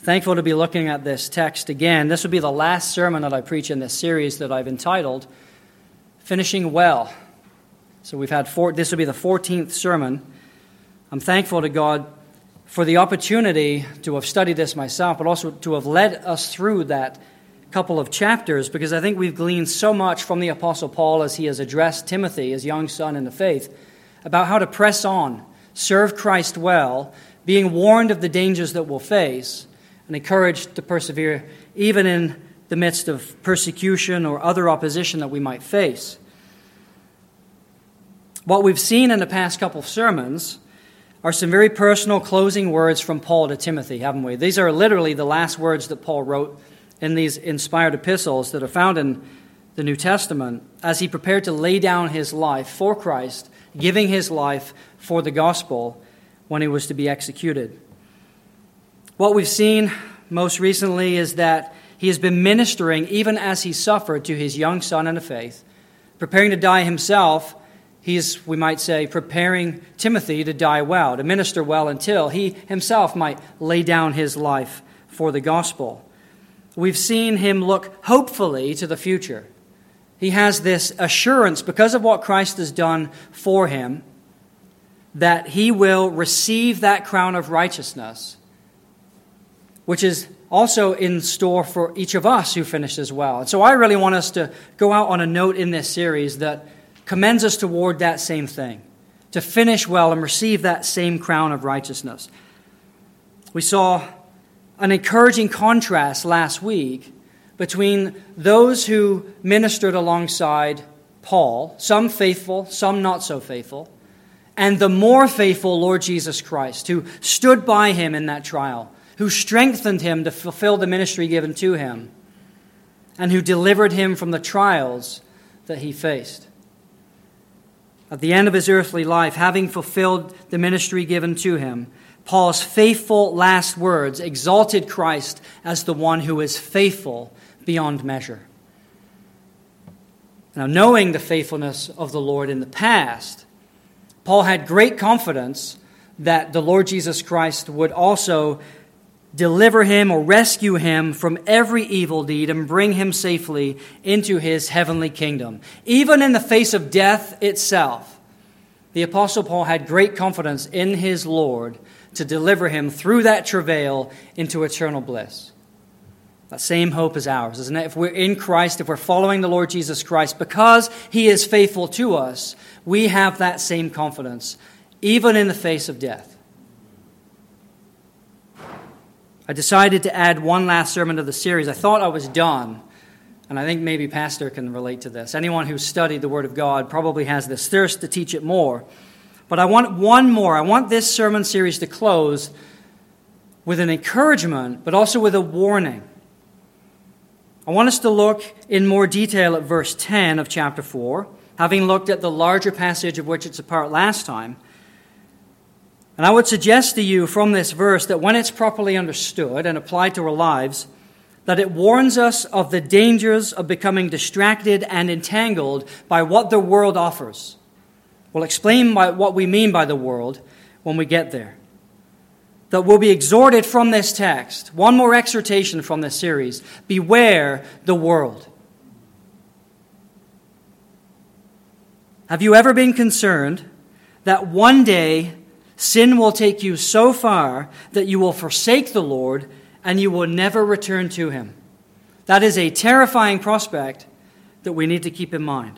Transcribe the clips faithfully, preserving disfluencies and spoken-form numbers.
Thankful to be looking at this text again. This will be the last sermon that I preach in this series that I've entitled Finishing Well. So we've had four, this will be the fourteenth sermon. I'm thankful to God for the opportunity to have studied this myself, but also to have led us through that couple of chapters, because I think we've gleaned so much from the Apostle Paul as he has addressed Timothy, his young son in the faith, about how to press on, serve Christ well, being warned of the dangers that we'll face, and encouraged to persevere even in the midst of persecution or other opposition that we might face. What we've seen in the past couple of sermons are some very personal closing words from Paul to Timothy, haven't we? These are literally the last words that Paul wrote in these inspired epistles that are found in the New Testament as he prepared to lay down his life for Christ, giving his life for the gospel when he was to be executed. What we've seen most recently is that he has been ministering even as he suffered to his young son in the faith, preparing to die himself. He's, we might say, preparing Timothy to die well, to minister well until he himself might lay down his life for the gospel. We've seen him look hopefully to the future. He has this assurance because of what Christ has done for him that he will receive that crown of righteousness, which is also in store for each of us who finish as well. And so I really want us to go out on a note in this series that commends us toward that same thing, to finish well and receive that same crown of righteousness. We saw an encouraging contrast last week between those who ministered alongside Paul, some faithful, some not so faithful, and the more faithful Lord Jesus Christ, who stood by him in that trial, who strengthened him to fulfill the ministry given to him, and who delivered him from the trials that he faced. At the end of his earthly life, having fulfilled the ministry given to him, Paul's faithful last words exalted Christ as the one who is faithful beyond measure. Now, knowing the faithfulness of the Lord in the past, Paul had great confidence that the Lord Jesus Christ would also deliver him or rescue him from every evil deed and bring him safely into his heavenly kingdom. Even in the face of death itself, the Apostle Paul had great confidence in his Lord to deliver him through that travail into eternal bliss. That same hope is ours, isn't it? If we're in Christ, if we're following the Lord Jesus Christ, because he is faithful to us, we have that same confidence, even in the face of death. I decided to add one last sermon to the series. I thought I was done, and I think maybe Pastor can relate to this. Anyone who's studied the Word of God probably has this thirst to teach it more. But I want one more. I want this sermon series to close with an encouragement, but also with a warning. I want us to look in more detail at verse ten of chapter four, having looked at the larger passage of which it's a part last time. And I would suggest to you from this verse that when it's properly understood and applied to our lives, that it warns us of the dangers of becoming distracted and entangled by what the world offers. We'll explain by what we mean by the world when we get there. That we'll be exhorted from this text, one more exhortation from this series, beware the world. Have you ever been concerned that one day sin will take you so far that you will forsake the Lord and you will never return to him? That is a terrifying prospect that we need to keep in mind.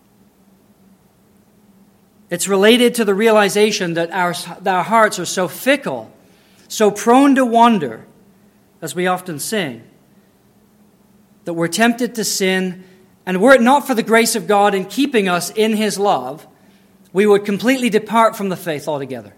It's related to the realization that our, that our hearts are so fickle, so prone to wander, as we often sing, that we're tempted to sin, and were it not for the grace of God in keeping us in his love, we would completely depart from the faith altogether.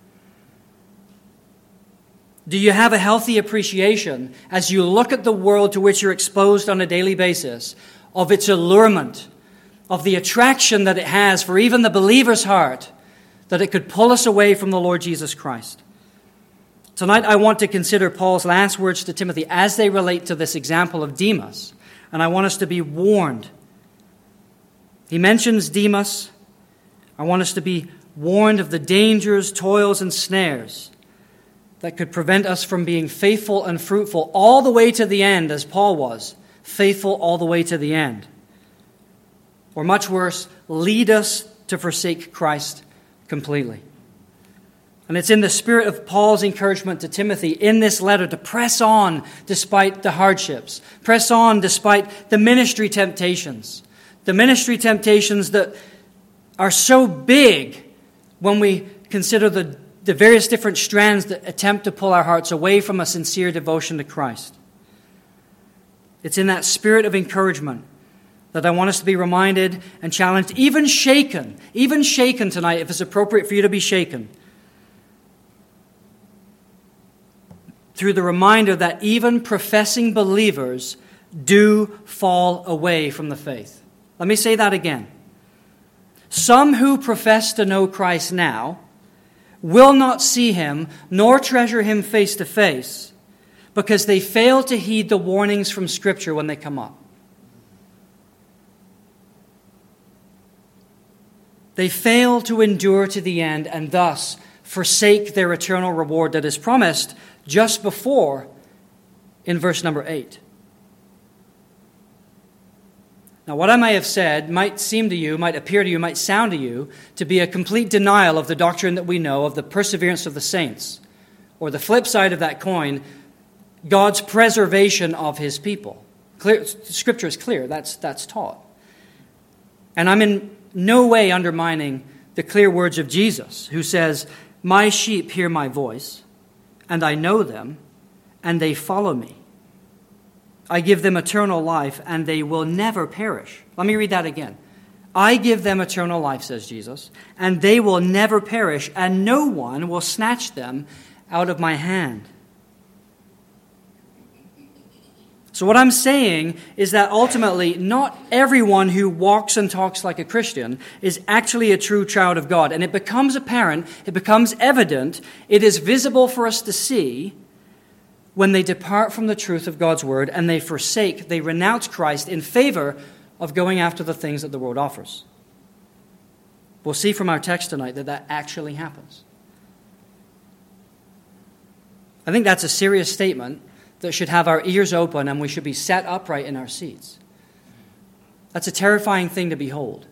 Do you have a healthy appreciation as you look at the world to which you're exposed on a daily basis of its allurement, of the attraction that it has for even the believer's heart, that it could pull us away from the Lord Jesus Christ? Tonight I want to consider Paul's last words to Timothy as they relate to this example of Demas, and I want us to be warned. He mentions Demas. I want us to be warned of the dangers, toils, and snares that could prevent us from being faithful and fruitful all the way to the end, as Paul was, faithful all the way to the end. Or much worse, lead us to forsake Christ completely. And it's in the spirit of Paul's encouragement to Timothy in this letter to press on despite the hardships, press on despite the ministry temptations, the ministry temptations that are so big when we consider the, the various different strands that attempt to pull our hearts away from a sincere devotion to Christ. It's in that spirit of encouragement that I want us to be reminded and challenged, even shaken, even shaken tonight, if it's appropriate for you to be shaken, through the reminder that even professing believers do fall away from the faith. Let me say that again. Some who profess to know Christ now will not see him nor treasure him face to face because they fail to heed the warnings from Scripture when they come up. They fail to endure to the end and thus forsake their eternal reward that is promised just before in verse number eight. Now, what I may have said might seem to you, might appear to you, might sound to you to be a complete denial of the doctrine that we know of the perseverance of the saints, or the flip side of that coin, God's preservation of his people. Clear, Scripture is clear, that's, that's taught. And I'm in no way undermining the clear words of Jesus, who says, "My sheep hear my voice, and I know them, and they follow me. I give them eternal life, and they will never perish." Let me read that again. I give them eternal life, says Jesus, and they will never perish, and no one will snatch them out of my hand. So what I'm saying is that ultimately not everyone who walks and talks like a Christian is actually a true child of God. And it becomes apparent, it becomes evident, it is visible for us to see when they depart from the truth of God's word and they forsake, they renounce Christ in favor of going after the things that the world offers. We'll see from our text tonight that that actually happens. I think that's a serious statement that should have our ears open and we should be set upright in our seats. That's a terrifying thing to behold.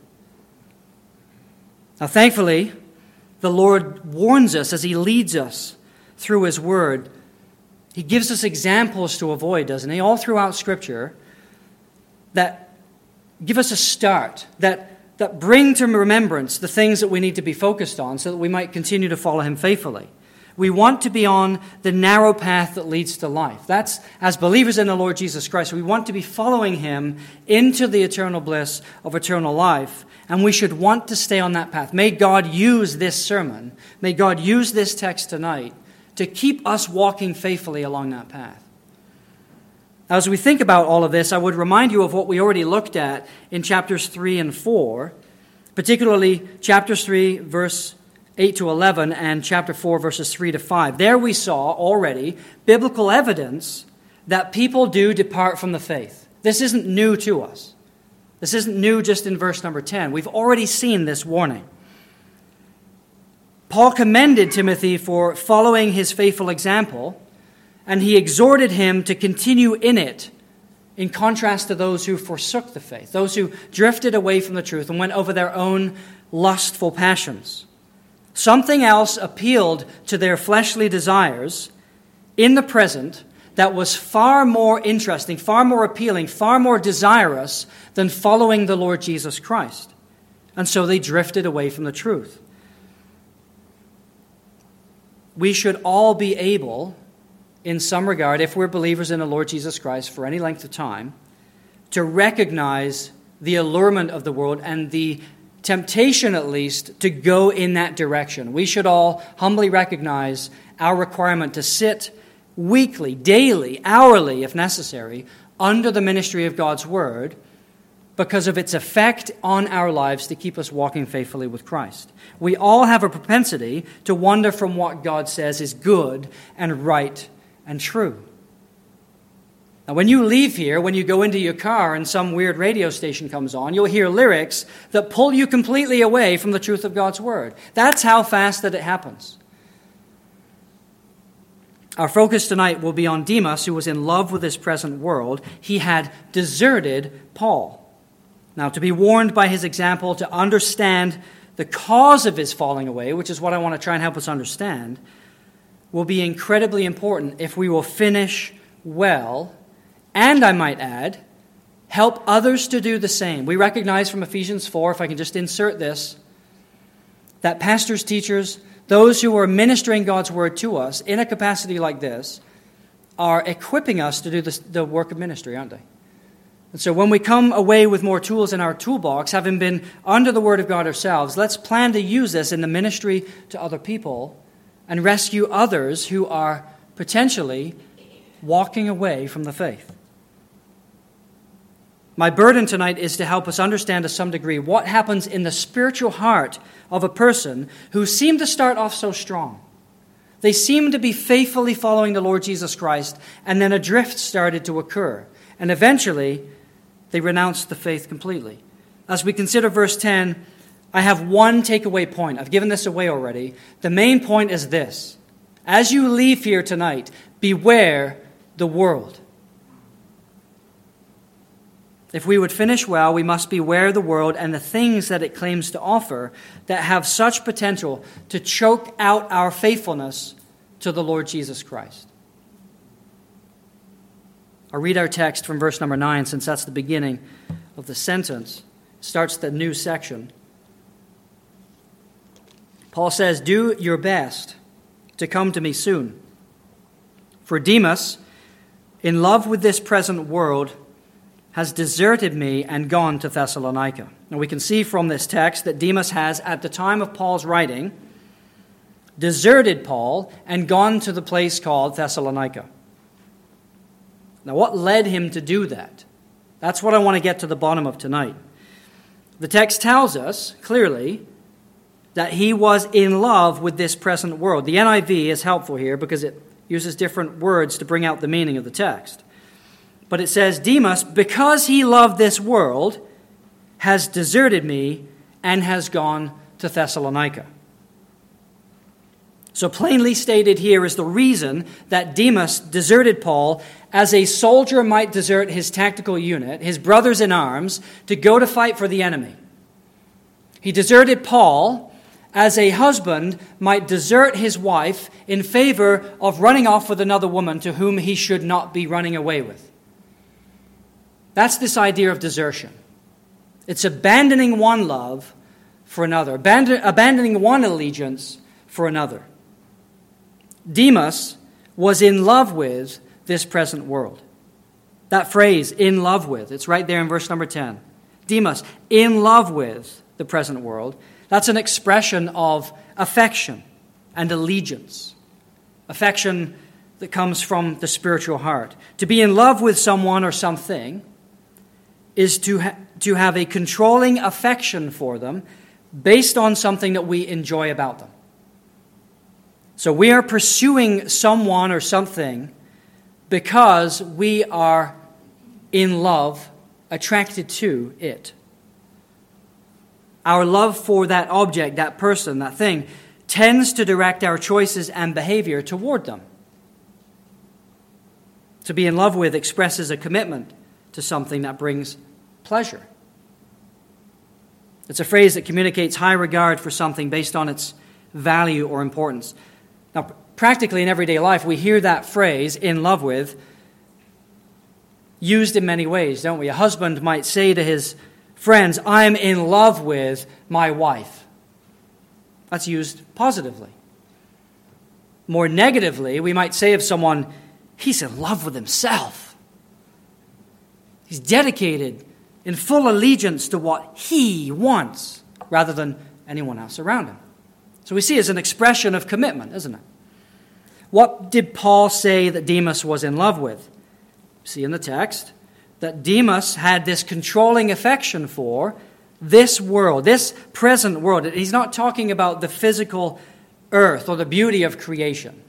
Now, thankfully, the Lord warns us as he leads us through his word. He gives us examples to avoid, doesn't he? All throughout Scripture that give us a start, that, that bring to remembrance the things that we need to be focused on so that we might continue to follow him faithfully. We want to be on the narrow path that leads to life. That's, as believers in the Lord Jesus Christ, we want to be following him into the eternal bliss of eternal life, and we should want to stay on that path. May God use this sermon, may God use this text tonight to keep us walking faithfully along that path. Now, as we think about all of this, I would remind you of what we already looked at in chapters three and four, particularly chapters three, verse eight to eleven, and chapter four, verses three to five. There we saw already biblical evidence that people do depart from the faith. This isn't new to us. This isn't new just in verse number ten. We've already seen this warning. Paul commended Timothy for following his faithful example, and he exhorted him to continue in it, in contrast to those who forsook the faith, those who drifted away from the truth and went over their own lustful passions. Something else appealed to their fleshly desires in the present that was far more interesting, far more appealing, far more desirous than following the Lord Jesus Christ. And so they drifted away from the truth. We should all be able, in some regard, if we're believers in the Lord Jesus Christ for any length of time, to recognize the allurement of the world and the temptation, at least, to go in that direction. We should all humbly recognize our requirement to sit weekly, daily, hourly, if necessary, under the ministry of God's word because of its effect on our lives to keep us walking faithfully with Christ. We all have a propensity to wander from what God says is good and right and true. Now, when you leave here, when you go into your car and some weird radio station comes on, you'll hear lyrics that pull you completely away from the truth of God's word. That's how fast that it happens. Our focus tonight will be on Demas, who was in love with this present world. He had deserted Paul. Now, to be warned by his example, to understand the cause of his falling away, which is what I want to try and help us understand, will be incredibly important if we will finish well, and I might add, help others to do the same. We recognize from Ephesians four, if I can just insert this, that pastors, teachers, those who are ministering God's word to us in a capacity like this are equipping us to do this, the work of ministry, aren't they? And so when we come away with more tools in our toolbox, having been under the Word of God ourselves, let's plan to use this in the ministry to other people and rescue others who are potentially walking away from the faith. My burden tonight is to help us understand to some degree what happens in the spiritual heart of a person who seemed to start off so strong. They seemed to be faithfully following the Lord Jesus Christ, and then a drift started to occur. And eventually, they renounced the faith completely. As we consider verse ten, I have one takeaway point. I've given this away already. The main point is this. As you leave here tonight, beware the world. If we would finish well, we must beware of the world and the things that it claims to offer that have such potential to choke out our faithfulness to the Lord Jesus Christ. I'll read our text from verse number nine, since that's the beginning of the sentence. It starts the new section. Paul says, "Do your best to come to me soon. For Demas, in love with this present world, has deserted me and gone to Thessalonica." Now we can see from this text that Demas has, at the time of Paul's writing, deserted Paul and gone to the place called Thessalonica. Now, what led him to do that? That's what I want to get to the bottom of tonight. The text tells us clearly that he was in love with this present world. The N I V is helpful here because it uses different words to bring out the meaning of the text. But it says, Demas, because he loved this world, has deserted me and has gone to Thessalonica. So plainly stated here is the reason that Demas deserted Paul as a soldier might desert his tactical unit, his brothers in arms, to go to fight for the enemy. He deserted Paul as a husband might desert his wife in favor of running off with another woman to whom he should not be running away with. That's this idea of desertion. It's abandoning one love for another, abandon, abandoning one allegiance for another. Demas was in love with this present world. That phrase, in love with, it's right there in verse number ten. Demas, in love with the present world, that's an expression of affection and allegiance. Affection that comes from the spiritual heart. To be in love with someone or something is to, ha- to have a controlling affection for them based on something that we enjoy about them. So we are pursuing someone or something because we are in love, attracted to it. Our love for that object, that person, that thing, tends to direct our choices and behavior toward them. To be in love with expresses a commitment to something that brings pleasure. It's a phrase that communicates high regard for something based on its value or importance. Now, practically in everyday life, we hear that phrase, in love with, used in many ways, don't we? A husband might say to his friends, I'm in love with my wife. That's used positively. More negatively, we might say of someone, he's in love with himself. He's dedicated in full allegiance to what he wants rather than anyone else around him. So we see it's an expression of commitment, isn't it? What did Paul say that Demas was in love with? See in the text that Demas had this controlling affection for this world, this present world. He's not talking about the physical earth or the beauty of creation.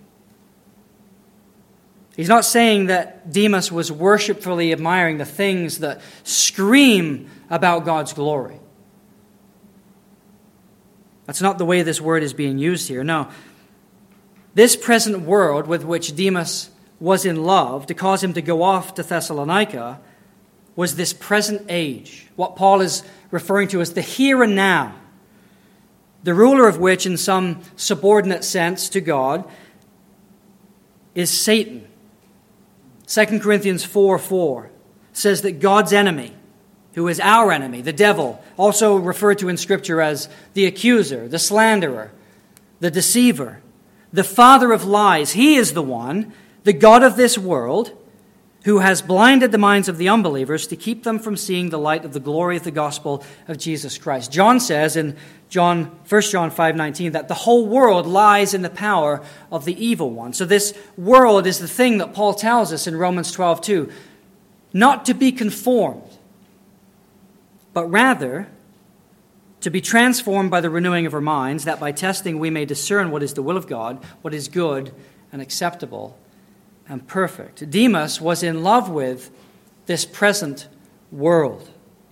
He's not saying that Demas was worshipfully admiring the things that scream about God's glory. That's not the way this word is being used here. No. This present world with which Demas was in love to cause him to go off to Thessalonica was this present age, what Paul is referring to as the here and now, the ruler of which, in some subordinate sense to God, is Satan. Second Corinthians four four says that God's enemy, who is our enemy, the devil, also referred to in Scripture as the accuser, the slanderer, the deceiver, the father of lies, he is the one, the god of this world, who has blinded the minds of the unbelievers to keep them from seeing the light of the glory of the gospel of Jesus Christ. John says in John, First John five nineteen that the whole world lies in the power of the evil one. So this world is the thing that Paul tells us in Romans twelve two, not to be conformed, but rather to be transformed by the renewing of our minds, that by testing we may discern what is the will of God, what is good and acceptable and perfect. Demas was in love with this present world,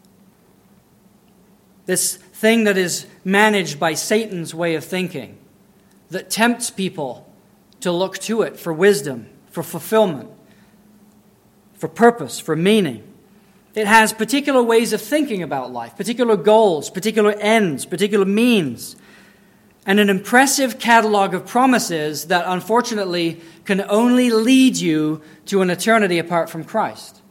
this thing that is managed by Satan's way of thinking, that tempts people to look to it for wisdom, for fulfillment, for purpose, for meaning. It has particular ways of thinking about life, particular goals, particular ends, particular means, and an impressive catalog of promises that unfortunately can only lead you to an eternity apart from Christ.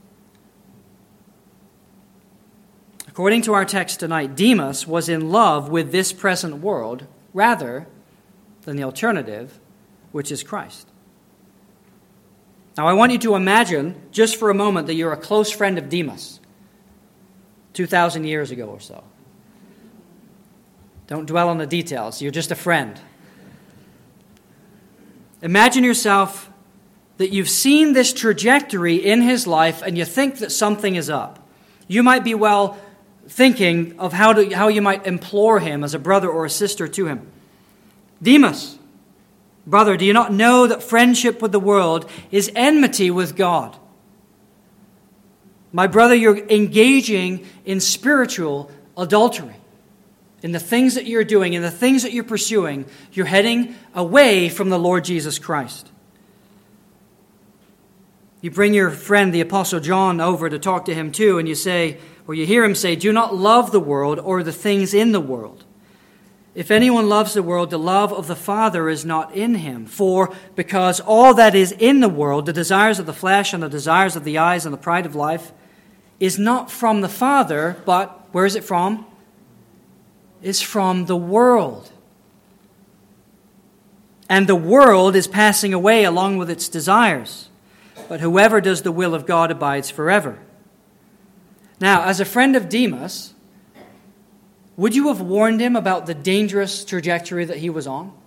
According to our text tonight, Demas was in love with this present world rather than the alternative, which is Christ. Now, I want you to imagine, just for a moment, that you're a close friend of Demas, two thousand years ago or so. Don't dwell on the details. You're just a friend. Imagine yourself that you've seen this trajectory in his life and you think that something is up. You might be well thinking of how to, how you might implore him as a brother or a sister to him. Demas, brother, do you not know that friendship with the world is enmity with God? My brother, you're engaging in spiritual adultery. In the things that you're doing, in the things that you're pursuing, you're heading away from the Lord Jesus Christ. You bring your friend, the Apostle John, over to talk to him too, and you say, or you hear him say, do not love the world or the things in the world. If anyone loves the world, the love of the Father is not in him. For because all that is in the world, the desires of the flesh and the desires of the eyes and the pride of life, is not from the Father, but where is it from? Is from the world. And the world is passing away along with its desires. But whoever does the will of God abides forever. Now, as a friend of Demas, would you have warned him about the dangerous trajectory that he was on?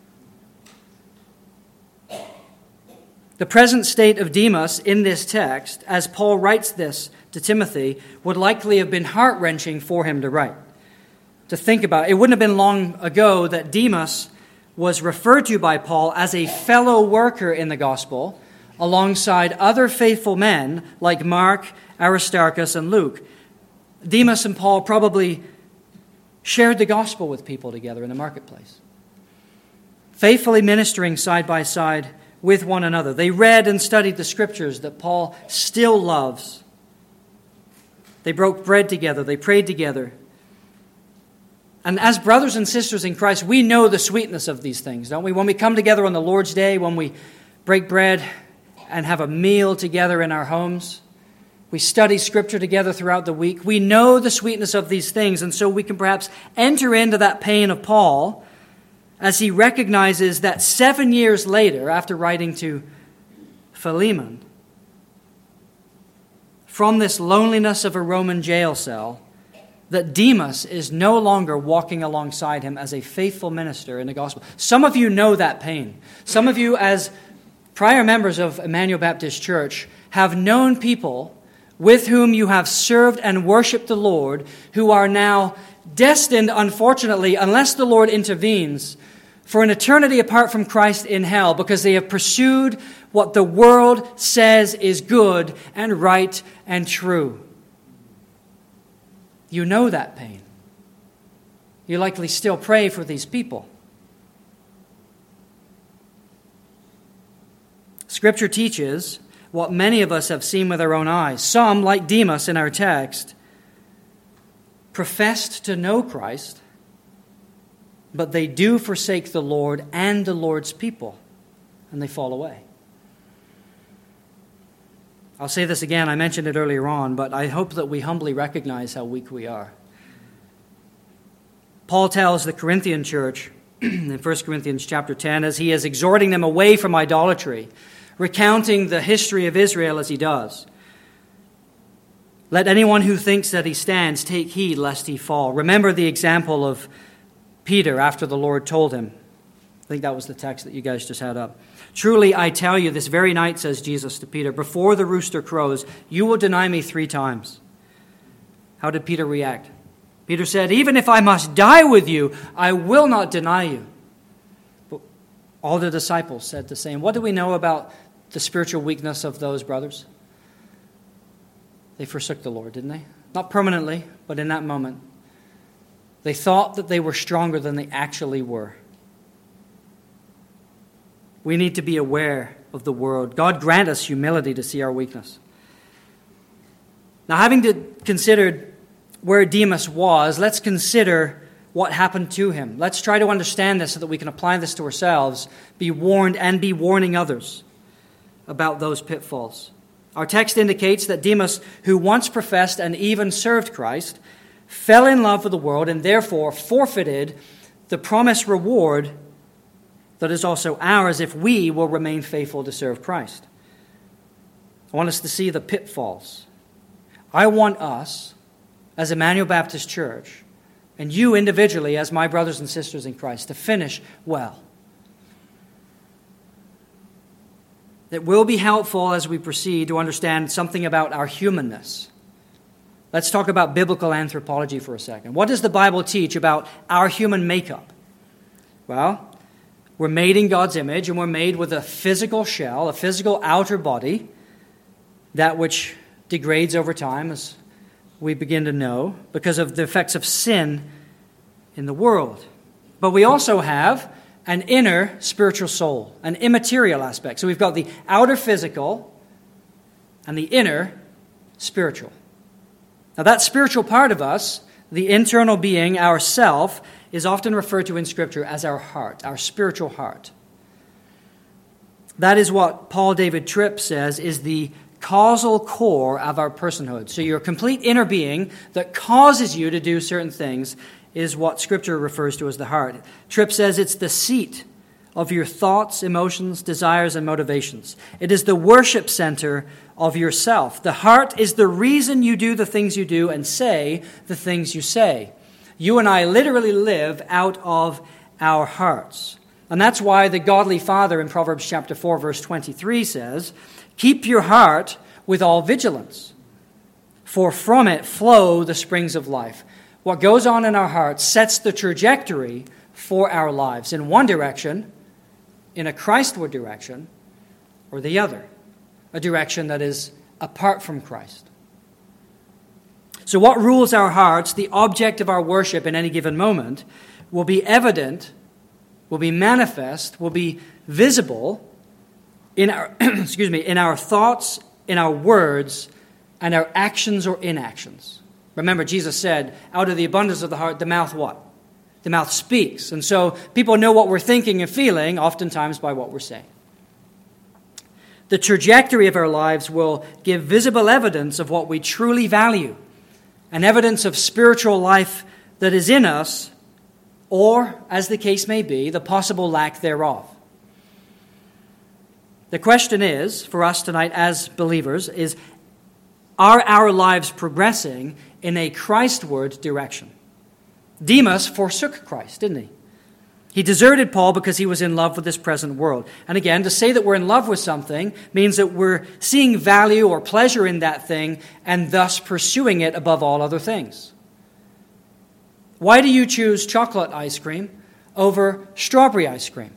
The present state of Demas in this text, as Paul writes this to Timothy, would likely have been heart-wrenching for him to write. To think about. It wouldn't have been long ago that Demas was referred to by Paul as a fellow worker in the gospel alongside other faithful men like Mark, Aristarchus, and Luke. Demas and Paul probably shared the gospel with people together in the marketplace, faithfully ministering side by side with one another. They read and studied the scriptures that Paul still loves. They broke bread together. They prayed together. And as brothers and sisters in Christ, we know the sweetness of these things, don't we? When we come together on the Lord's Day, when we break bread and have a meal together in our homes, we study Scripture together throughout the week. We know the sweetness of these things, and so we can perhaps enter into that pain of Paul as he recognizes that seven years later, after writing to Philemon, from this loneliness of a Roman jail cell, that Demas is no longer walking alongside him as a faithful minister in the gospel. Some of you know that pain. Some of you, as prior members of Emmanuel Baptist Church, have known people with whom you have served and worshiped the Lord who are now destined, unfortunately, unless the Lord intervenes, for an eternity apart from Christ in hell because they have pursued what the world says is good and right and true. You know that pain. You likely still pray for these people. Scripture teaches what many of us have seen with our own eyes. Some, like Demas in our text, professed to know Christ, but they do forsake the Lord and the Lord's people, and they fall away. I'll say this again, I mentioned it earlier on, but I hope that we humbly recognize how weak we are. Paul tells the Corinthian church in First Corinthians chapter ten, as he is exhorting them away from idolatry, recounting the history of Israel as he does. Let anyone who thinks that he stands take heed lest he fall. Remember the example of Peter after the Lord told him. I think that was the text that you guys just had up. Truly, I tell you, this very night, says Jesus to Peter, before the rooster crows, you will deny me three times. How did Peter react? Peter said, even if I must die with you, I will not deny you. But all the disciples said the same. What do we know about the spiritual weakness of those brothers? They forsook the Lord, didn't they? Not permanently, but in that moment. They thought that they were stronger than they actually were. We need to be aware of the world. God grant us humility to see our weakness. Now, having to considered where Demas was, let's consider what happened to him. Let's try to understand this so that we can apply this to ourselves, be warned and be warning others about those pitfalls. Our text indicates that Demas, who once professed and even served Christ, fell in love with the world and therefore forfeited the promised reward that is also ours if we will remain faithful to serve Christ. I want us to see the pitfalls. I want us, as Emmanuel Baptist Church, and you individually as my brothers and sisters in Christ, to finish well. It will be helpful as we proceed to understand something about our humanness. Let's talk about biblical anthropology for a second. What does the Bible teach about our human makeup? Well, we're made in God's image, and we're made with a physical shell, a physical outer body, that which degrades over time, as we begin to know, because of the effects of sin in the world. But we also have an inner spiritual soul, an immaterial aspect. So we've got the outer physical and the inner spiritual. Now that spiritual part of us, the internal being, our self, is often referred to in Scripture as our heart, our spiritual heart. That is what Paul David Tripp says is the causal core of our personhood. So your complete inner being that causes you to do certain things is what Scripture refers to as the heart. Tripp says it's the seat of your thoughts, emotions, desires, and motivations. It is the worship center of yourself. The heart is the reason you do the things you do and say the things you say. You and I literally live out of our hearts. And that's why the godly father in Proverbs chapter four, verse twenty-three says, keep your heart with all vigilance, for from it flow the springs of life. What goes on in our hearts sets the trajectory for our lives in one direction, in a Christward direction, or the other, a direction that is apart from Christ. So what rules our hearts, the object of our worship in any given moment, will be evident, will be manifest, will be visible in our excuse me, in our thoughts, in our words, and our actions or inactions. Remember, Jesus said, out of the abundance of the heart, the mouth what? The mouth speaks. And so people know what we're thinking and feeling, oftentimes by what we're saying. The trajectory of our lives will give visible evidence of what we truly value, an evidence of spiritual life that is in us, or, as the case may be, the possible lack thereof. The question is, for us tonight as believers, is, are our lives progressing in a Christward direction? Demas forsook Christ, didn't he? He deserted Paul because he was in love with this present world. And again, to say that we're in love with something means that we're seeing value or pleasure in that thing and thus pursuing it above all other things. Why do you choose chocolate ice cream over strawberry ice cream?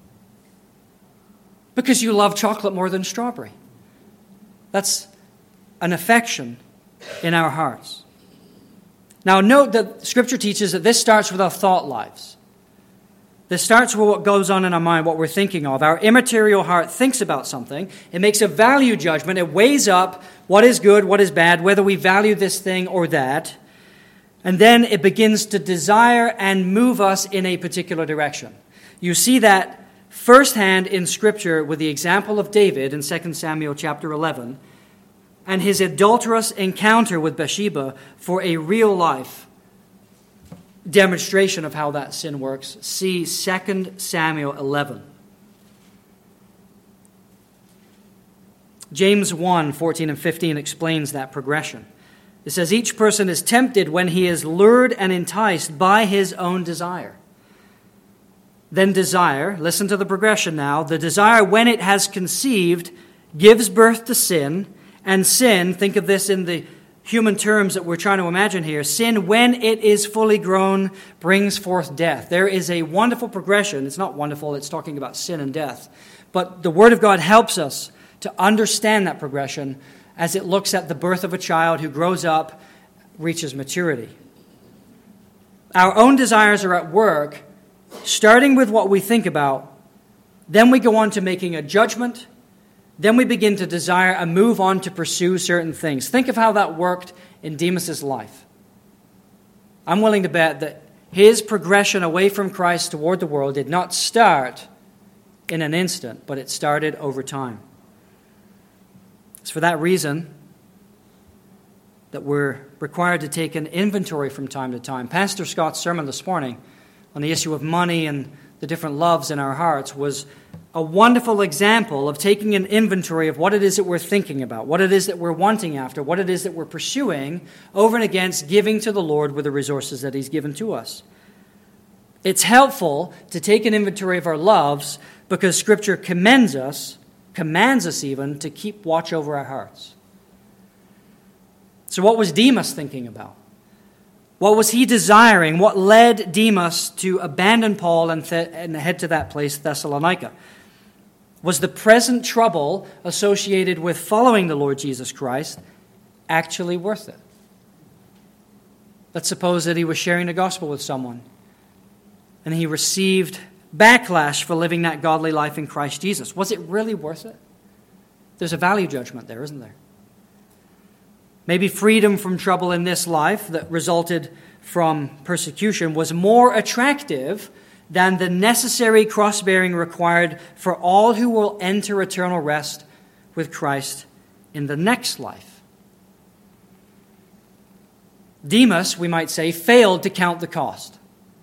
Because you love chocolate more than strawberry. That's an affection in our hearts. Now note that Scripture teaches that this starts with our thought lives. This starts with what goes on in our mind, what we're thinking of. Our immaterial heart thinks about something. It makes a value judgment. It weighs up what is good, what is bad, whether we value this thing or that. And then it begins to desire and move us in a particular direction. You see that firsthand in Scripture with the example of David in Second Samuel chapter eleven and his adulterous encounter with Bathsheba for a real life demonstration of how that sin works. See Second Samuel eleven. James one, fourteen and fifteen explains that progression. It says, each person is tempted when he is lured and enticed by his own desire. Then desire, listen to the progression now, the desire when it has conceived gives birth to sin, and sin, think of this in the human terms that we're trying to imagine here, sin, when it is fully grown, brings forth death. There is a wonderful progression. It's not wonderful, it's talking about sin and death. But the Word of God helps us to understand that progression as it looks at the birth of a child who grows up, reaches maturity. Our own desires are at work, starting with what we think about. Then we go on to making a judgment. Then we begin to desire and move on to pursue certain things. Think of how that worked in Demas's life. I'm willing to bet that his progression away from Christ toward the world did not start in an instant, but it started over time. It's for that reason that we're required to take an inventory from time to time. Pastor Scott's sermon this morning on the issue of money and the different loves in our hearts was a wonderful example of taking an inventory of what it is that we're thinking about, what it is that we're wanting after, what it is that we're pursuing, over and against giving to the Lord with the resources that He's given to us. It's helpful to take an inventory of our loves because Scripture commends us, commands us even, to keep watch over our hearts. So what was Demas thinking about? What was he desiring? What led Demas to abandon Paul and, th- and head to that place, Thessalonica? Was the present trouble associated with following the Lord Jesus Christ actually worth it? Let's suppose that he was sharing the gospel with someone and he received backlash for living that godly life in Christ Jesus. Was it really worth it? There's a value judgment there, isn't there? Maybe freedom from trouble in this life that resulted from persecution was more attractive than the necessary cross-bearing required for all who will enter eternal rest with Christ in the next life. Demas, we might say, failed to count the cost.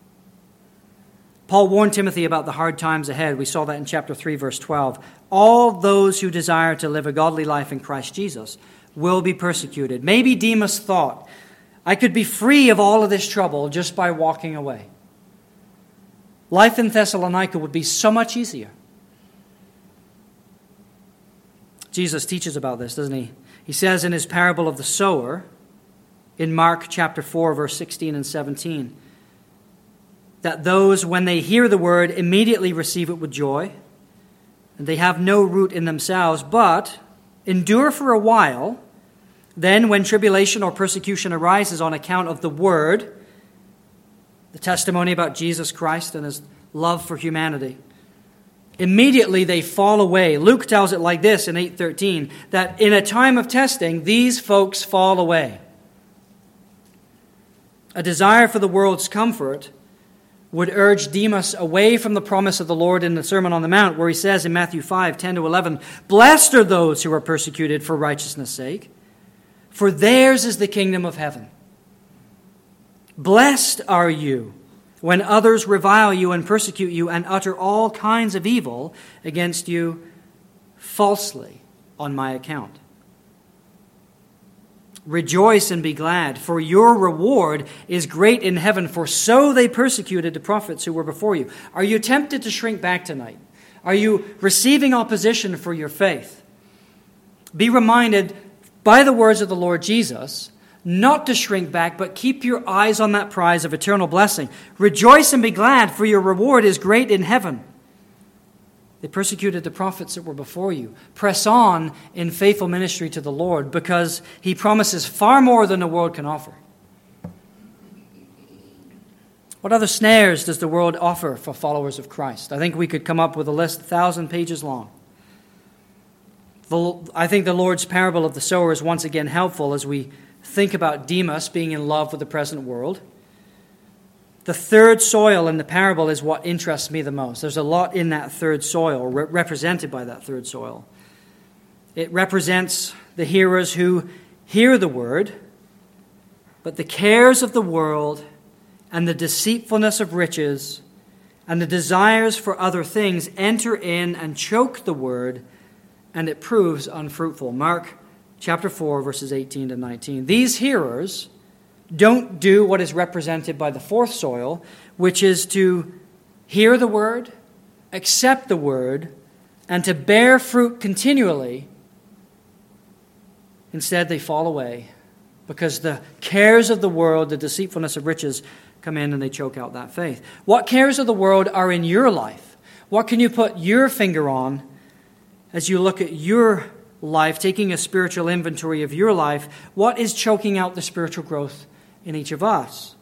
Paul warned Timothy about the hard times ahead. We saw that in chapter three, verse twelve. All those who desire to live a godly life in Christ Jesus will be persecuted. Maybe Demas thought, I could be free of all of this trouble just by walking away. Life in Thessalonica would be so much easier. Jesus teaches about this, doesn't he? He says in his parable of the sower, in Mark chapter four, verse sixteen and seventeen, that those, when they hear the word, immediately receive it with joy, and they have no root in themselves, but endure for a while. Then, when tribulation or persecution arises on account of the word, the testimony about Jesus Christ and His love for humanity, immediately they fall away. Luke tells it like this in eight thirteen, that in a time of testing, these folks fall away. A desire for the world's comfort would urge Demas away from the promise of the Lord in the Sermon on the Mount, where he says in Matthew five, ten to eleven, blessed are those who are persecuted for righteousness' sake, for theirs is the kingdom of heaven. Blessed are you when others revile you and persecute you and utter all kinds of evil against you falsely on my account. Rejoice and be glad, for your reward is great in heaven, for so they persecuted the prophets who were before you. Are you tempted to shrink back tonight? Are you receiving opposition for your faith? Be reminded by the words of the Lord Jesus not to shrink back, but keep your eyes on that prize of eternal blessing. Rejoice and be glad, for your reward is great in heaven. They persecuted the prophets that were before you. Press on in faithful ministry to the Lord, because He promises far more than the world can offer. What other snares does the world offer for followers of Christ? I think we could come up with a list a thousand pages long. The, I think the Lord's parable of the sower is once again helpful as we think about Demas being in love with the present world. The third soil in the parable is what interests me the most. There's a lot in that third soil, re- represented by that third soil. It represents the hearers who hear the word, but the cares of the world and the deceitfulness of riches and the desires for other things enter in and choke the word, and it proves unfruitful. Mark chapter four, verses eighteen to nineteen. These hearers don't do what is represented by the fourth soil, which is to hear the word, accept the word, and to bear fruit continually. Instead, they fall away because the cares of the world, the deceitfulness of riches, come in and they choke out that faith. What cares of the world are in your life? What can you put your finger on as you look at your life, taking a spiritual inventory of your life? What is choking out the spiritual growth in each of us?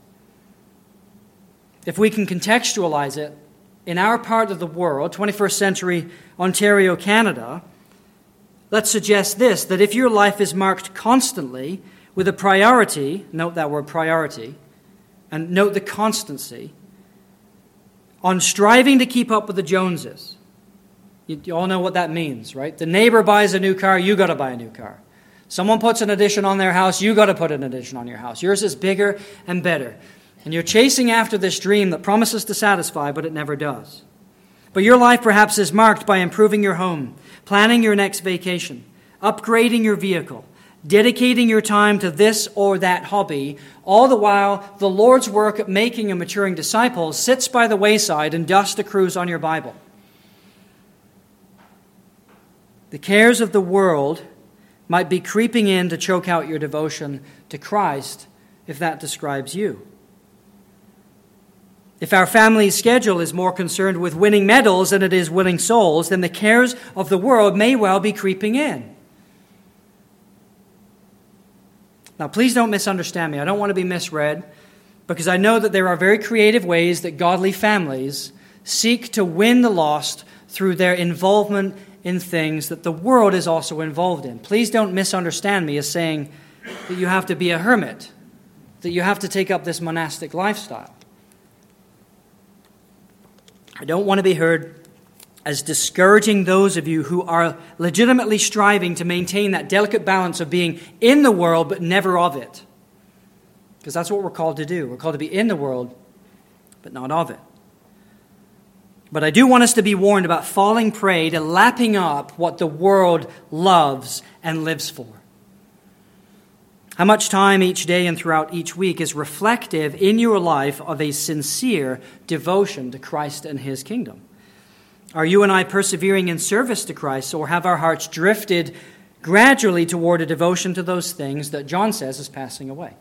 If we can contextualize it, in our part of the world, twenty-first century Ontario, Canada, let's suggest this, that if your life is marked constantly with a priority, note that word priority, and note the constancy, on striving to keep up with the Joneses. You, you all know what that means, right? The neighbor buys a new car, you got to buy a new car. Someone puts an addition on their house, you got to put an addition on your house. Yours is bigger and better. And you're chasing after this dream that promises to satisfy, but it never does. But your life perhaps is marked by improving your home, planning your next vacation, upgrading your vehicle, dedicating your time to this or that hobby, all the while the Lord's work at making and maturing disciples sits by the wayside and dust accrues on your Bible. The cares of the world might be creeping in to choke out your devotion to Christ, if that describes you. If our family's schedule is more concerned with winning medals than it is winning souls, then the cares of the world may well be creeping in. Now, please don't misunderstand me. I don't want to be misread, because I know that there are very creative ways that godly families seek to win the lost through their involvement in things that the world is also involved in. Please don't misunderstand me as saying that you have to be a hermit, that you have to take up this monastic lifestyle. I don't want to be heard as discouraging those of you who are legitimately striving to maintain that delicate balance of being in the world but never of it. Because that's what we're called to do. We're called to be in the world but not of it. But I do want us to be warned about falling prey to lapping up what the world loves and lives for. How much time each day and throughout each week is reflective in your life of a sincere devotion to Christ and His kingdom? Are you and I persevering in service to Christ, or have our hearts drifted gradually toward a devotion to those things that John says is passing away?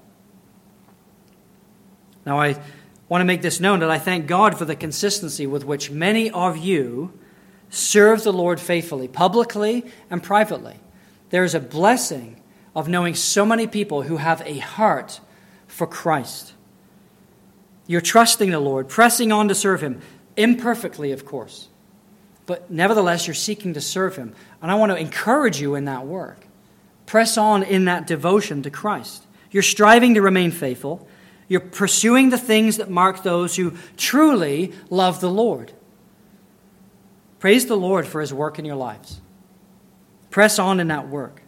Now, I want to make this known that I thank God for the consistency with which many of you serve the Lord faithfully, publicly and privately. There is a blessing of knowing so many people who have a heart for Christ. You're trusting the Lord, pressing on to serve Him, imperfectly, of course. But nevertheless, you're seeking to serve Him. And I want to encourage you in that work. Press on in that devotion to Christ. You're striving to remain faithful. You're pursuing the things that mark those who truly love the Lord. Praise the Lord for His work in your lives. Press on in that work.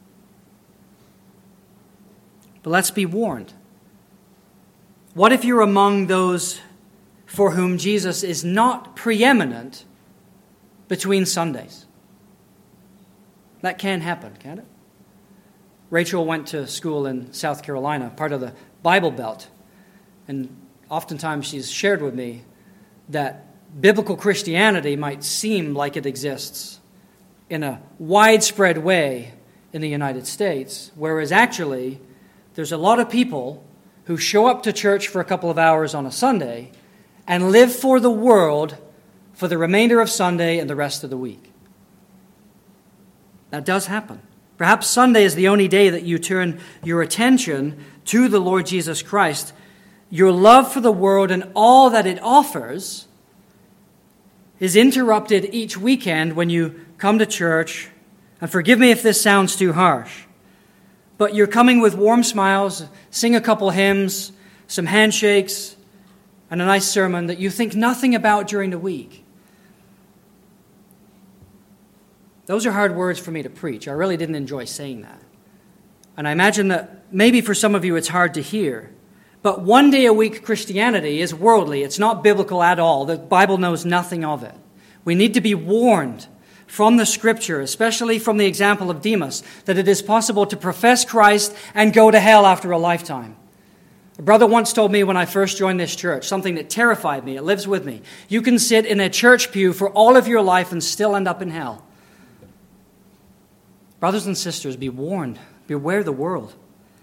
But let's be warned. What if you're among those for whom Jesus is not preeminent between Sundays? That can happen, can't it? Rachel went to school in South Carolina, part of the Bible Belt, and oftentimes she's shared with me that biblical Christianity might seem like it exists in a widespread way in the United States, whereas actually there's a lot of people who show up to church for a couple of hours on a Sunday and live for the world for the remainder of Sunday and the rest of the week. That does happen. Perhaps Sunday is the only day that you turn your attention to the Lord Jesus Christ. your love for the world and all that it offers is interrupted each weekend when you come to church, and forgive me if this sounds too harsh, but you're coming with warm smiles, sing a couple hymns, some handshakes, and a nice sermon that you think nothing about during the week. Those are hard words for me to preach. I really didn't enjoy saying that. And I imagine that maybe for some of you it's hard to hear. But one day a week Christianity is worldly. It's not biblical at all. The Bible knows nothing of it. We need to be warned from the Scripture, especially from the example of Demas, that it is possible to profess Christ and go to hell after a lifetime. A brother once told me when I first joined this church, something that terrified me. It lives with me. You can sit in a church pew for all of your life and still end up in hell. Brothers and sisters, be warned. Beware the world.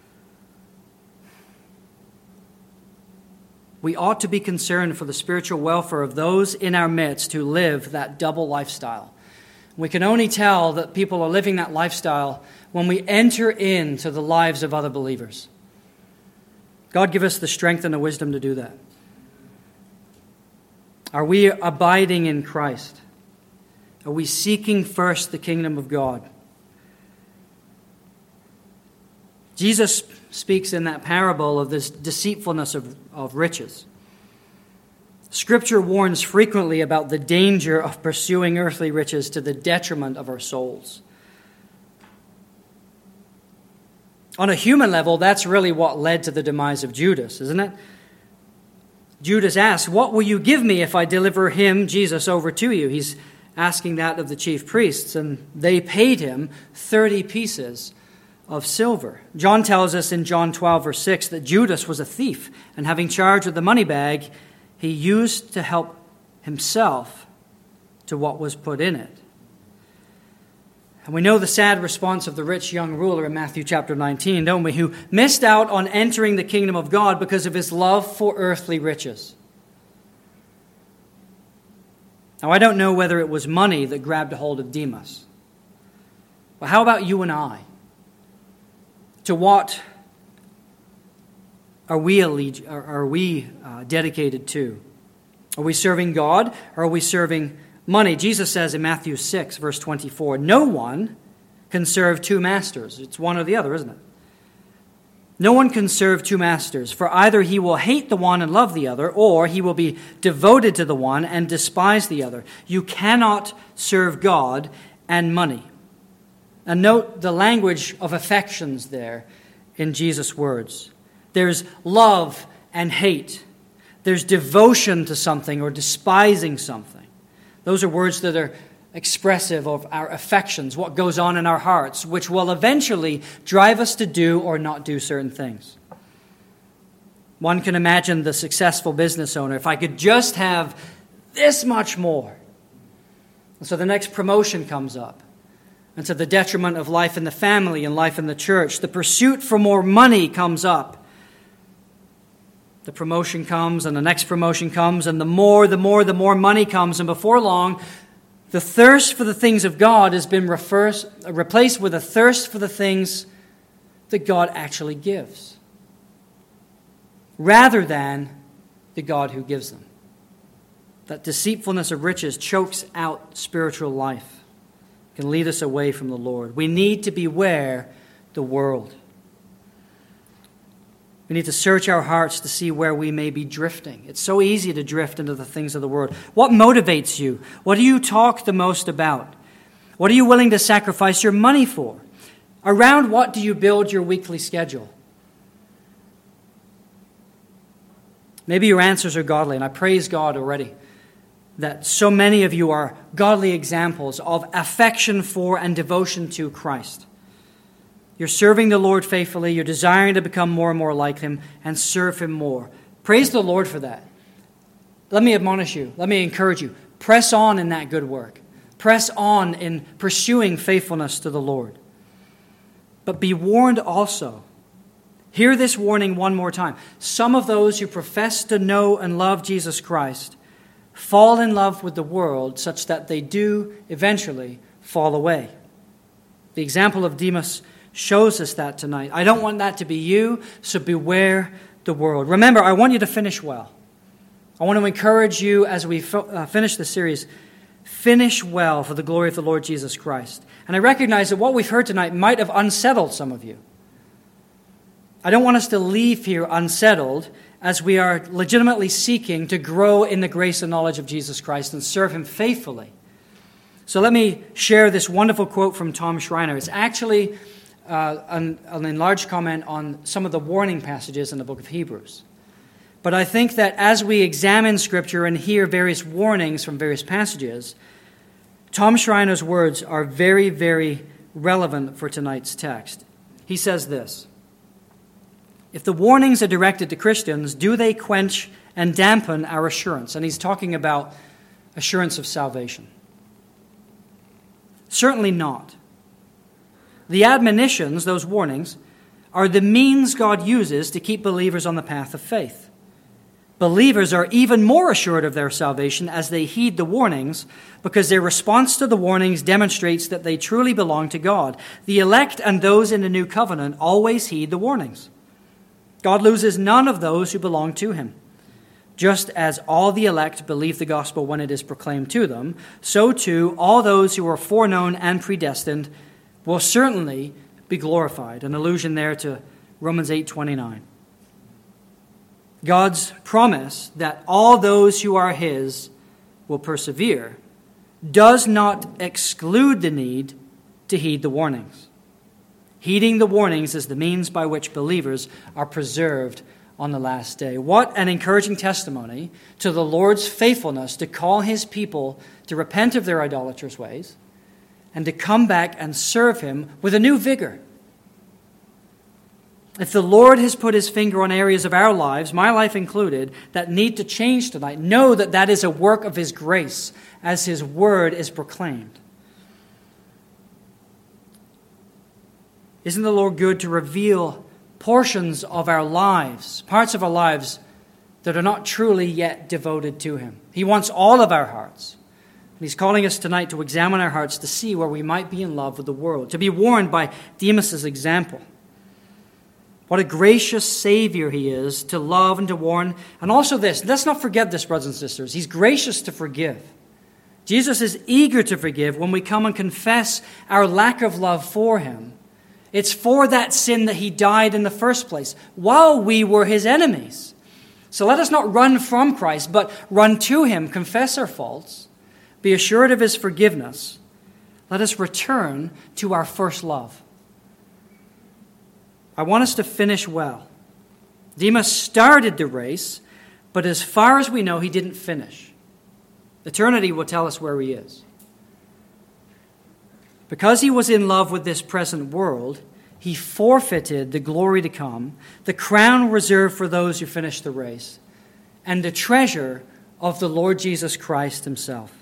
We ought to be concerned for the spiritual welfare of those in our midst who live that double lifestyle. We can only tell that people are living that lifestyle when we enter into the lives of other believers. God give us the strength and the wisdom to do that. Are we abiding in Christ? Are we seeking first the kingdom of God? Jesus speaks in that parable of this deceitfulness of, of riches. Scripture warns frequently about the danger of pursuing earthly riches to the detriment of our souls. On a human level, that's really what led to the demise of Judas, isn't it? Judas asked, "What will you give me if I deliver him, Jesus, over to you?" He's asking that of the chief priests, and they paid him thirty pieces of silver. John tells us in John twelve, verse six, that Judas was a thief, and having charge of the money bag, he used to help himself to what was put in it. And we know the sad response of the rich young ruler in Matthew chapter nineteen, don't we? Who missed out on entering the kingdom of God because of his love for earthly riches. Now, I don't know whether it was money that grabbed a hold of Demas. But how about you and I? To what are we alleg- are we uh, dedicated to? Are we serving God or are we serving money? Jesus says in Matthew six, verse twenty-four, no one can serve two masters. It's one or the other, isn't it? No one can serve two masters, for either he will hate the one and love the other, or he will be devoted to the one and despise the other. You cannot serve God and money. And note the language of affections there in Jesus' words. There's love and hate. There's devotion to something or despising something. Those are words that are expressive of our affections, what goes on in our hearts, which will eventually drive us to do or not do certain things. One can imagine the successful business owner, if I could just have this much more. And so the next promotion comes up. And to the detriment of life in the family and life in the church, the pursuit for more money comes up. The promotion comes and the next promotion comes, and the more, the more, the more money comes. And before long, the thirst for the things of God has been reverse, replaced with a thirst for the things that God actually gives, rather than the God who gives them. That deceitfulness of riches chokes out spiritual life. Can lead us away from the Lord. We need to beware the world. We need to search our hearts to see where we may be drifting. It's so easy to drift into the things of the world. What motivates you? What do you talk the most about? What are you willing to sacrifice your money for? Around what do you build your weekly schedule? Maybe your answers are godly, and I praise God already that so many of you are godly examples of affection for and devotion to Christ. You're serving the Lord faithfully. You're desiring to become more and more like Him and serve Him more. Praise the Lord for that. Let me admonish you. Let me encourage you. Press on in that good work. Press on in pursuing faithfulness to the Lord. But be warned also. Hear this warning one more time. Some of those who profess to know and love Jesus Christ fall in love with the world such that they do eventually fall away. The example of Demas shows us that tonight. I don't want that to be you, so beware the world. Remember, I want you to finish well. I want to encourage you as we f- uh, finish the series, finish well for the glory of the Lord Jesus Christ. And I recognize that what we've heard tonight might have unsettled some of you. I don't want us to leave here unsettled as we are legitimately seeking to grow in the grace and knowledge of Jesus Christ and serve Him faithfully. So let me share this wonderful quote from Tom Schreiner. It's actually uh, an, an enlarged comment on some of the warning passages in the book of Hebrews. But I think that as we examine Scripture and hear various warnings from various passages, Tom Schreiner's words are very, very relevant for tonight's text. He says this: if the warnings are directed to Christians, do they quench and dampen our assurance? And he's talking about assurance of salvation. Certainly not. The admonitions, those warnings, are the means God uses to keep believers on the path of faith. Believers are even more assured of their salvation as they heed the warnings, because their response to the warnings demonstrates that they truly belong to God. The elect and those in the new covenant always heed the warnings. God loses none of those who belong to Him. Just as all the elect believe the gospel when it is proclaimed to them, so too all those who are foreknown and predestined will certainly be glorified. An allusion there to Romans eight twenty-nine. God's promise that all those who are His will persevere does not exclude the need to heed the warnings. Heeding the warnings is the means by which believers are preserved on the last day. What an encouraging testimony to the Lord's faithfulness to call His people to repent of their idolatrous ways and to come back and serve Him with a new vigor. If the Lord has put His finger on areas of our lives, my life included, that need to change tonight, know that that is a work of His grace as His word is proclaimed. Isn't the Lord good to reveal portions of our lives, parts of our lives that are not truly yet devoted to Him? He wants all of our hearts. And He's calling us tonight to examine our hearts to see where we might be in love with the world, to be warned by Demas' example. What a gracious Savior He is to love and to warn. And also this, let's not forget this, brothers and sisters. He's gracious to forgive. Jesus is eager to forgive when we come and confess our lack of love for Him. It's for that sin that He died in the first place, while we were His enemies. So let us not run from Christ, but run to Him, confess our faults, be assured of His forgiveness. Let us return to our first love. I want us to finish well. Demas started the race, but as far as we know, he didn't finish. Eternity will tell us where he is. Because he was in love with this present world, he forfeited the glory to come, the crown reserved for those who finish the race, and the treasure of the Lord Jesus Christ Himself.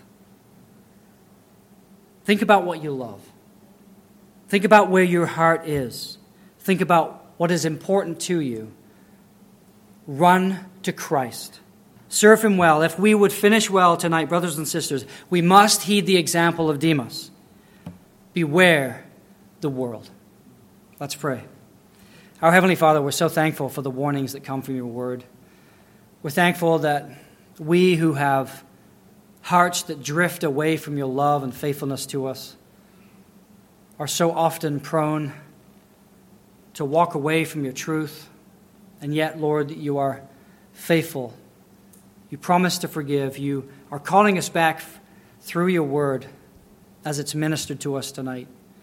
Think about what you love. Think about where your heart is. Think about what is important to you. Run to Christ. Serve Him well. If we would finish well tonight, brothers and sisters, we must heed the example of Demas. Beware the world. Let's pray. Our Heavenly Father, we're so thankful for the warnings that come from Your Word. We're thankful that we who have hearts that drift away from Your love and faithfulness to us are so often prone to walk away from Your truth. And yet, Lord, You are faithful. You promise to forgive. You are calling us back through Your Word as it's ministered to us tonight.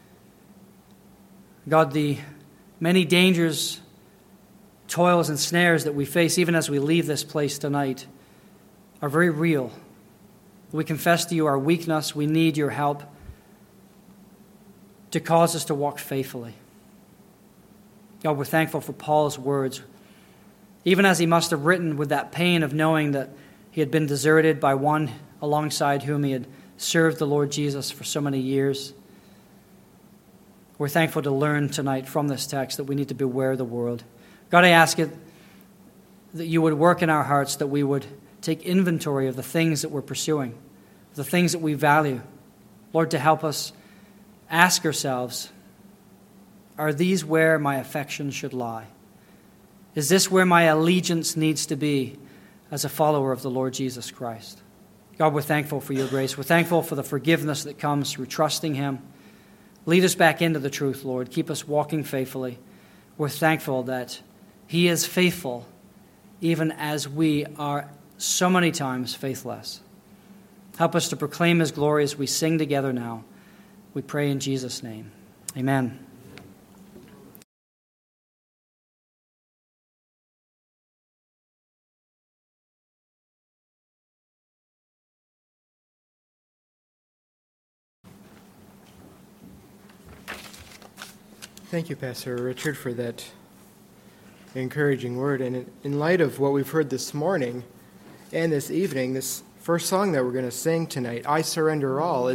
God, the many dangers, toils, and snares that we face even as we leave this place tonight are very real. We confess to You our weakness. We need Your help to cause us to walk faithfully. God, we're thankful for Paul's words. Even as he must have written with that pain of knowing that he had been deserted by one alongside whom he had served the Lord Jesus for so many years. We're thankful to learn tonight from this text that we need to beware of the world. God, I ask it that You would work in our hearts, that we would take inventory of the things that we're pursuing, the things that we value. Lord, to help us ask ourselves, are these where my affections should lie? Is this where my allegiance needs to be as a follower of the Lord Jesus Christ? God, we're thankful for your grace. We're thankful for the forgiveness that comes through trusting him. Lead us back into the truth, Lord. Keep us walking faithfully. We're thankful that he is faithful even as we are so many times faithless. Help us to proclaim his glory as we sing together now. We pray in Jesus' name. Amen. Thank you, Pastor Richard, for that encouraging word. And in, in light of what we've heard this morning and this evening, this first song that we're going to sing tonight, I Surrender All,